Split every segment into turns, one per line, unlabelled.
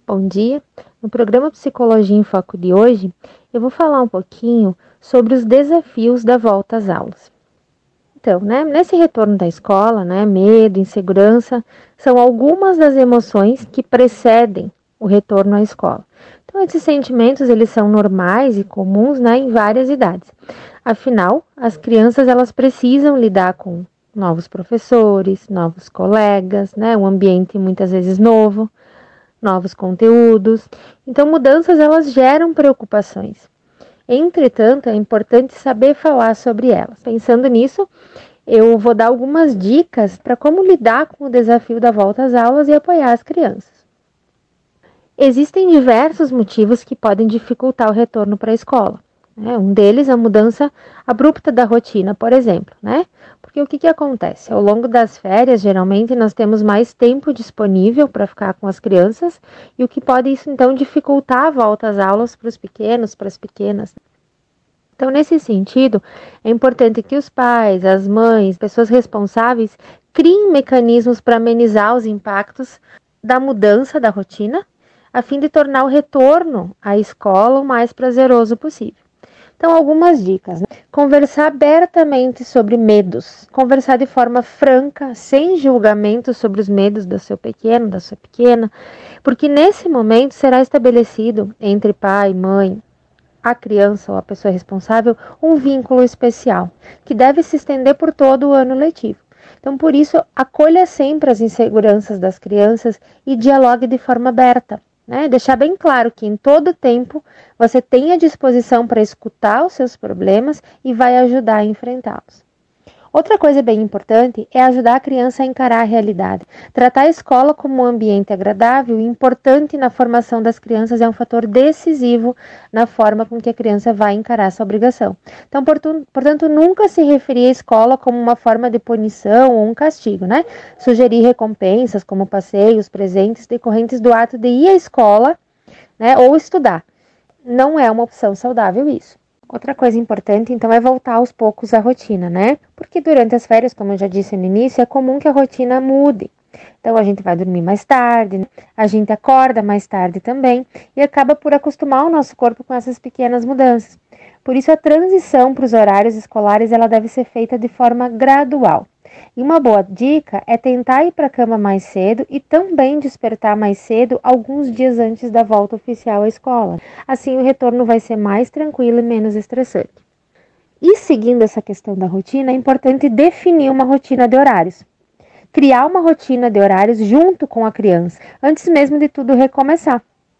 Bom dia! No programa Psicologia em Foco de hoje, eu vou falar um pouquinho sobre os desafios da volta às aulas. Então, nesse retorno da escola, medo, insegurança, são algumas das emoções que precedem o retorno à escola. Então, esses sentimentos, eles são normais e comuns, em várias idades. Afinal, as crianças, elas precisam lidar com novos professores, novos colegas, um ambiente muitas vezes novo, novos conteúdos. Então, mudanças elas geram preocupações. Entretanto, é importante saber falar sobre elas. Pensando nisso, eu vou dar algumas dicas para como lidar com o desafio da volta às aulas e apoiar as crianças. Existem diversos motivos que podem dificultar o retorno para a escola. Um deles é a mudança abrupta da rotina, por exemplo, Porque o que acontece? Ao longo das férias, geralmente, nós temos mais tempo disponível para ficar com as crianças e o que pode isso, então, dificultar a volta às aulas para os pequenos, para as pequenas. Então, nesse sentido, é importante que os pais, as mães, pessoas responsáveis, criem mecanismos para amenizar os impactos da mudança da rotina, a fim de tornar o retorno à escola o mais prazeroso possível. Então, algumas dicas. Conversar abertamente sobre medos. Conversar de forma franca, sem julgamento sobre os medos do seu pequeno, da sua pequena, porque nesse momento será estabelecido entre pai, mãe, a criança ou a pessoa responsável um vínculo especial, que deve se estender por todo o ano letivo. Então, por isso, acolha sempre as inseguranças das crianças e dialogue de forma aberta. Deixar bem claro que em todo tempo você tem a disposição para escutar os seus problemas e vai ajudar a enfrentá-los. Outra coisa bem importante é ajudar a criança a encarar a realidade. Tratar a escola como um ambiente agradável e importante na formação das crianças é um fator decisivo na forma com que a criança vai encarar essa obrigação. Então, portanto, nunca se referir à escola como uma forma de punição ou um castigo, Sugerir recompensas como passeios, presentes decorrentes do ato de ir à escola, ou estudar. Não é uma opção saudável isso. Outra coisa importante, então, é voltar aos poucos à rotina, Porque durante as férias, como eu já disse no início, é comum que a rotina mude. Então, a gente vai dormir mais tarde, a gente acorda mais tarde também e acaba por acostumar o nosso corpo com essas pequenas mudanças. Por isso, a transição para os horários escolares, ela deve ser feita de forma gradual. E uma boa dica é tentar ir para a cama mais cedo e também despertar mais cedo alguns dias antes da volta oficial à escola. Assim, o retorno vai ser mais tranquilo e menos estressante. E seguindo essa questão da rotina, é importante definir uma rotina de horários. Criar uma rotina de horários junto com a criança, antes mesmo de tudo recomeçar.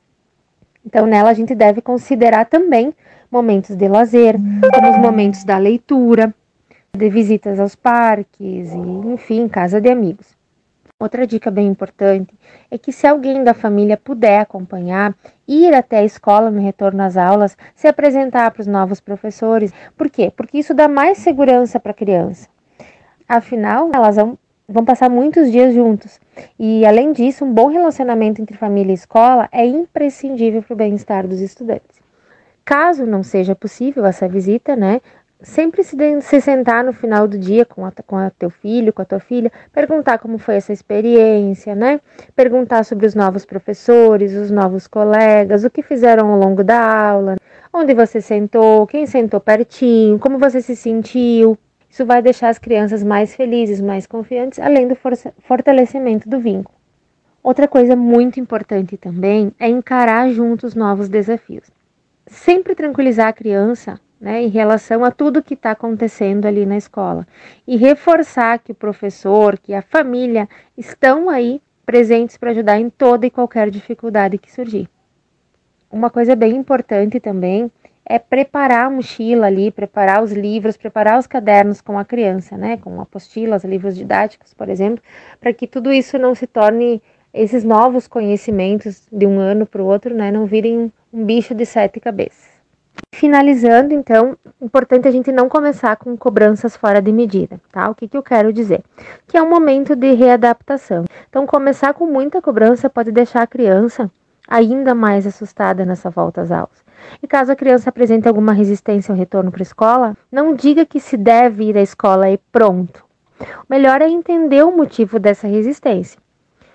Então, nela a gente deve considerar também momentos de lazer, como os momentos da leitura, de visitas aos parques e, enfim, casa de amigos. Outra dica bem importante é que se alguém da família puder acompanhar, ir até a escola no retorno às aulas, se apresentar para os novos professores. Por quê? Porque isso dá mais segurança para a criança. Afinal, elas vão passar muitos dias juntos. E, além disso, um bom relacionamento entre família e escola é imprescindível para o bem-estar dos estudantes. Caso não seja possível essa visita, sempre se sentar no final do dia com teu filho, com a tua filha, perguntar como foi essa experiência, Perguntar sobre os novos professores, os novos colegas, o que fizeram ao longo da aula, onde você sentou, quem sentou pertinho, como você se sentiu. Isso vai deixar as crianças mais felizes, mais confiantes, além do fortalecimento do vínculo. Outra coisa muito importante também é encarar juntos os novos desafios. Sempre tranquilizar a criança, em relação a tudo que está acontecendo ali na escola. E reforçar que o professor, que a família estão aí presentes para ajudar em toda e qualquer dificuldade que surgir. Uma coisa bem importante também é preparar a mochila ali, preparar os livros, preparar os cadernos com a criança, com apostilas, livros didáticos, por exemplo, para que tudo isso não se torne, esses novos conhecimentos de um ano para o outro, não virem um bicho de 7 cabeças. Finalizando, então, importante a gente não começar com cobranças fora de medida, tá? O que eu quero dizer? Que é um momento de readaptação. Então, começar com muita cobrança pode deixar a criança ainda mais assustada nessa volta às aulas. E caso a criança apresente alguma resistência ao retorno para a escola, não diga que se deve ir à escola e pronto. O melhor é entender o motivo dessa resistência.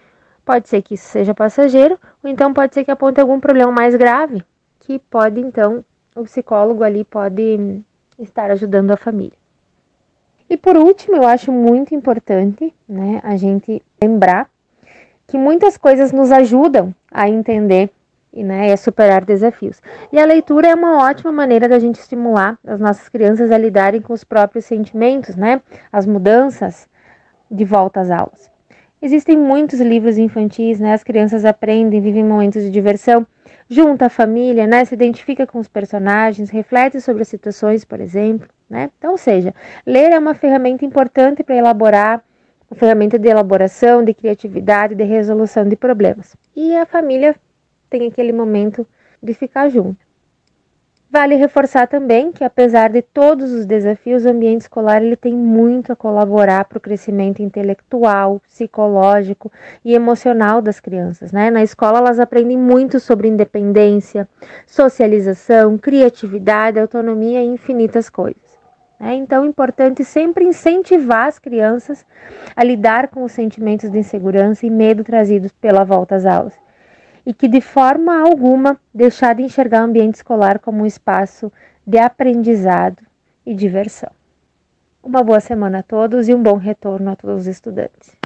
Pode ser que isso seja passageiro, ou então pode ser que aponte algum problema mais grave, que pode, então, o psicólogo ali pode estar ajudando a família. E por último, eu acho muito importante, né, a gente lembrar que muitas coisas nos ajudam a entender e, né, a superar desafios. E a leitura é uma ótima maneira da gente estimular as nossas crianças a lidarem com os próprios sentimentos, né, as mudanças de volta às aulas. Existem muitos livros infantis, né, as crianças aprendem, vivem momentos de diversão, junta a família, né, se identifica com os personagens, reflete sobre as situações, por exemplo, né. Então, ou seja, ler é uma ferramenta importante para elaborar, uma ferramenta de elaboração, de criatividade, de resolução de problemas. E a família tem aquele momento de ficar junto. Vale reforçar também que, apesar de todos os desafios, o ambiente escolar ele tem muito a colaborar para o crescimento intelectual, psicológico e emocional das crianças, né? Na escola elas aprendem muito sobre independência, socialização, criatividade, autonomia e infinitas coisas. Então, é importante sempre incentivar as crianças a lidar com os sentimentos de insegurança e medo trazidos pela volta às aulas. E que de forma alguma deixar de enxergar o ambiente escolar como um espaço de aprendizado e diversão. Uma boa semana a todos e um bom retorno a todos os estudantes.